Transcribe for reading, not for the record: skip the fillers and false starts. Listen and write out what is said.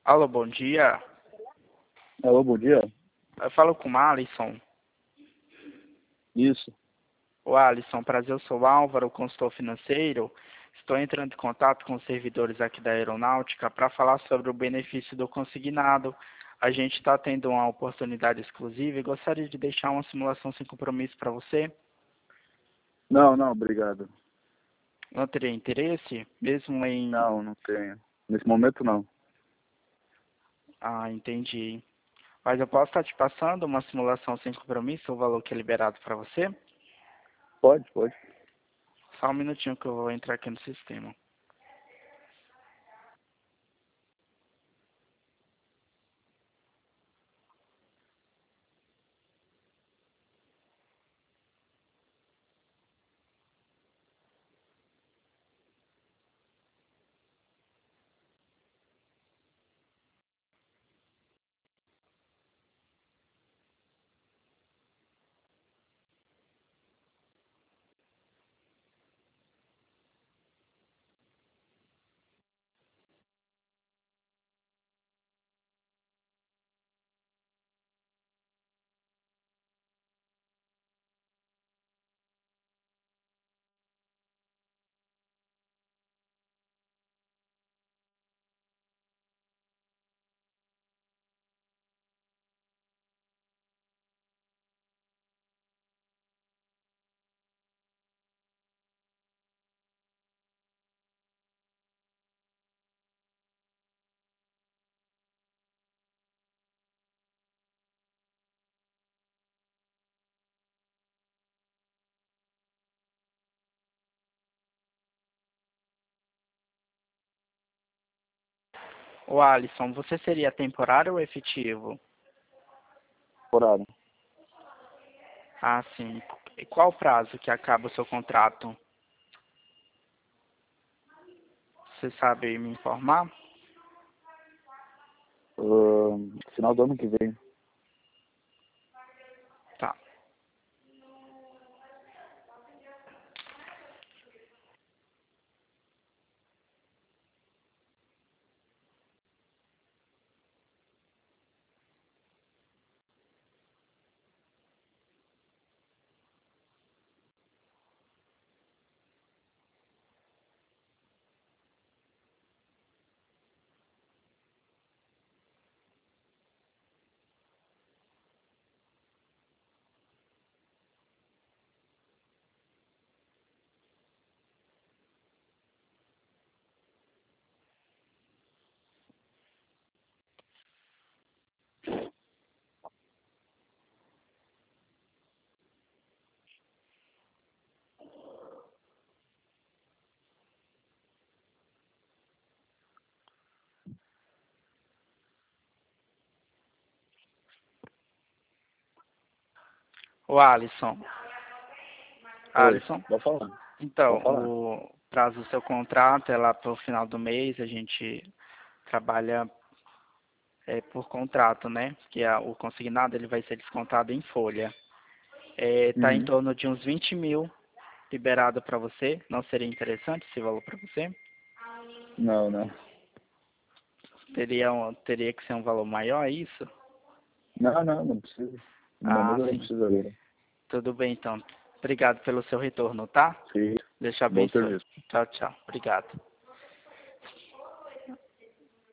Alô, bom dia. Alô, bom dia. Eu falo com o Alisson. Isso. O Alisson, prazer, eu sou o Álvaro, consultor financeiro. Estou entrando em contato com os servidores aqui da Aeronáutica para falar sobre o benefício do consignado. A gente está tendo uma oportunidade exclusiva e gostaria de deixar uma simulação sem compromisso para você. Não, obrigado. Não teria interesse? Mesmo em... Não tenho. Nesse momento, não. Ah, entendi. Mas eu posso estar te passando uma simulação sem compromisso, o valor que é liberado para você? Pode. Só um minutinho que eu vou entrar aqui no sistema. O Alisson, você seria temporário ou efetivo? Horário. Ah, sim. E qual o prazo que acaba o seu contrato? Você sabe me informar? Final do ano que vem. Tá. O Alisson. Oi, Alisson? pode falar. Então, Pode falar. o prazo do seu contrato é lá para o final do mês. A gente trabalha por contrato, né? Que o consignado ele vai ser descontado em folha. Tá em Uhum. torno de uns 20 mil liberado para você. Não seria interessante esse valor para você? Não. Teria que ser um valor maior, é isso? Não precisa. No Ah, momento eu não sim. preciso agora. Tudo bem, então. Obrigado pelo seu retorno, tá? Sim. Deus te Bom abençoe. serviço. Tchau, tchau. Obrigado.